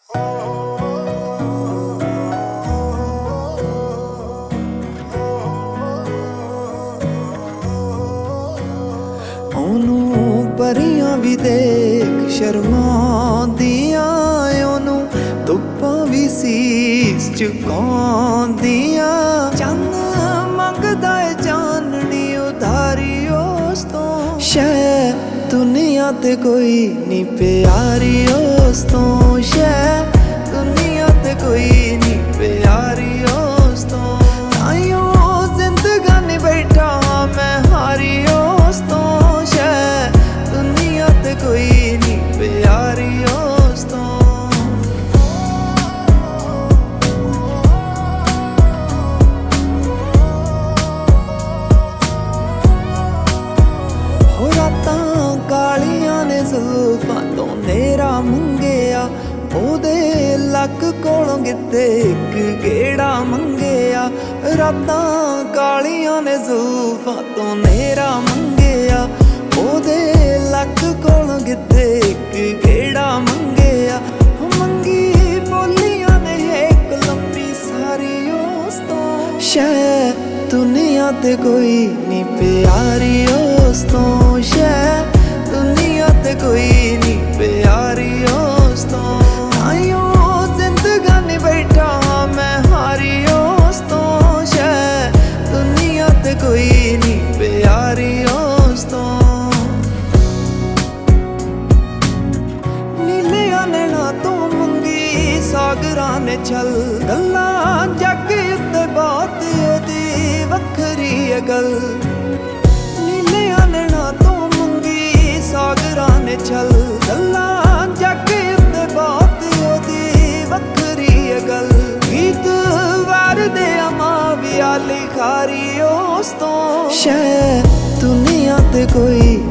ਉਹਨੂੰ ਪਰੀਆਂ ਵੀ ਦੇਖ ਸ਼ਰਮਾਉਂਦੀਆਂ, ਉਹਨੂੰ ਧੁੱਪਾਂ ਵੀ ਸੀਸ ਝੁਕਾਉਂਦੀਆਂ। ਚੰਨ ਮੰਗਦਾ ਏ ਚਾਨਣੀ ਉਧਾਰੀ ਉਸ ਤੋਂ, ਸ਼ਾਇਦ ਦੁਨੀਆ ਤੇ ਕੋਈ ਨੀ ਪਿਆਰੀ ਉਸ ਤੋਂ, ਸ਼ਾਇਦ ਦੁਨੀਆ ਤੇ ਕੋਈ ਨੀ ਪਿਆਰੀ ਉਸ ਤੋਂ। ਤਾਈਓ ਜ਼ਿੰਦਗਾਨੀ ਬੈਠਾ ਮੈਂ ਹਾਰੀ ਉਸ ਤੋਂ, ਸ਼ਾਇਦ ਦੁਨੀਆ ਤੇ ਕੋਈ ਨੀ ਪਿਆਰੀ ਉਸ ਤੋਂ। ਹੋ ਰਾਤਾਂ ਕਾਲੀਆਂ ਨੇ ਜ਼ੁਲਫਾਂ ਤੋਂ ਨੇਰਾ ਮੰਗਿਆ, ਉਹਦੇ ਲੱਕ ਕੋਲੋਂ ਕਿਤੇ ਇੱਕ ਗੇੜਾ ਮੰਗਿਆ। ਰਾਤਾਂ ਕਾਲੀਆਂ ਨੇ ਜ਼ੁਲਫਾਂ ਤੋਂ ਨੇਰਾ ਮੰਗਿਆ, ਉਹਦੇ ਲੱਕ ਕੋਲੋਂ ਕਿਤੇ ਇੱਕ ਗੇੜਾ ਮੰਗਿਆ। ਮੰਗੀ ਬੋਲੀਆਂ ਨੇ ਇੱਕ ਲੰਮੀ ਸਾਰੀ ਉਸ ਤੋਂ, ਸ਼ਾਇਦ ਦੁਨੀਆ ਤੇ ਕੋਈ ਨੀ ਪਿਆਰੀ ਉਸ ਤੋਂ, ਸ਼ਾਇਦ ਦੁਨੀਆ ਤੇ ਕੋਈ ਨੀ ਪਿਆਰੀ ਉਸ ਤੋਂ। ਤਾਈਓ ਜ਼ਿੰਦਗਾਨੀ ਬੈਠਾ ਮੈਂ ਹਾਰੀ ਉਸ ਤੋਂ, ਸ਼ਾਇਦ ਦੁਨੀਆ ਤੇ ਕੋਈ ਨੀ ਪਿਆਰੀ ਉਸ ਤੋਂ। ਨੀਲਿਆਂ ਨੈਣਾਂ ਤੋਂ ਮੰਗੀ ਸਾਗਰਾਂ ਨੇ ਛਲ, ਗੱਲਾਂ ਜੱਗ ਉੱਤੇ ਬਹੁਤ ਉਹਦੀ ਵੱਖਰੀ ਏ ਗੱਲ। ਨੀਲਿਆਂ ਨੈਣਾਂ ਤੋਂ ਮੰਗੀ ਸਾਗਰਾਂ ਨੇ ਛਲ, ਗੱਲਾਂ ਜੱਗ ਉੱਤੇ ਬਹੁਤ ਉਹਦੀ ਵੱਖਰੀ ਏ ਗੱਲ। ਗੀਤ ਵਾਰਦੇ ਅਮਾਂ ਵਿਆਲੀ ਖਾਰੀ ਉਸ ਤੋਂ, ਸ਼ਾਇਦ ਦੁਨੀਆ ਤੇ ਕੋਈ